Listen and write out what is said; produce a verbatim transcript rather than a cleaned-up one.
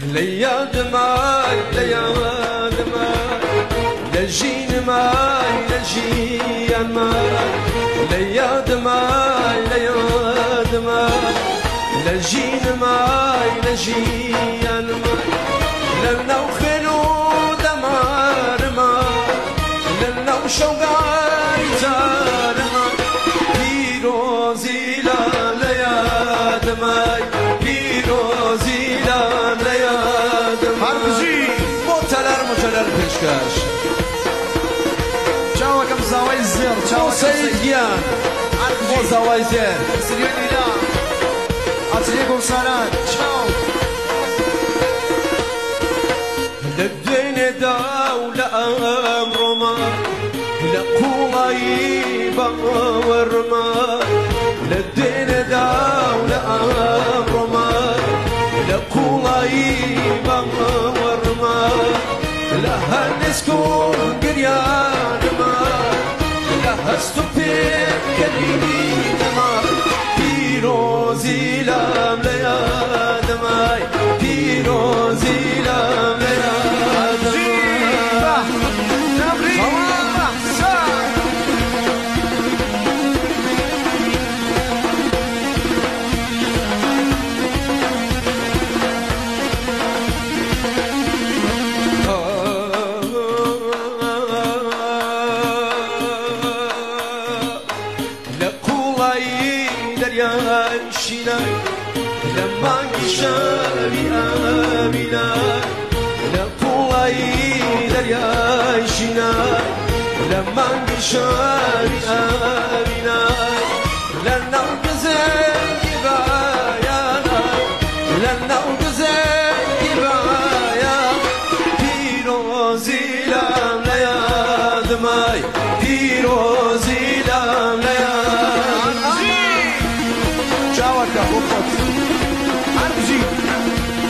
لياد ماي لياد ماي لجين ماي لجين ماي لياد ماي لياد ماي لجين ماي لجين ماي لنا وخلود مار ماي لنا وشوقاي تار ماي بيروزي لا لياد ماي بيروزي لا لياد ماي هربجي متلر متلر بشكاش تشاو كم زاوي الزير تشاو سيديان مو زواي زين سريان إلى أتريكم سلام تشاو للدين دولة أمر ما لقوي باور ما للدين دولة أمر ما لقوي باور ما لها نسكن قريان ما لها استبين كلمين ما بيروزي لام لياد ماي بيروزي لام لياد ماي لما شاري آمنا لقوي دريا شنا لما شاري آمنا لنا وجزين كبايانا لنا وجزين كبايا بيروزي لام لياد ماي بيروزي لام لياد جاوك أبو خط هربجي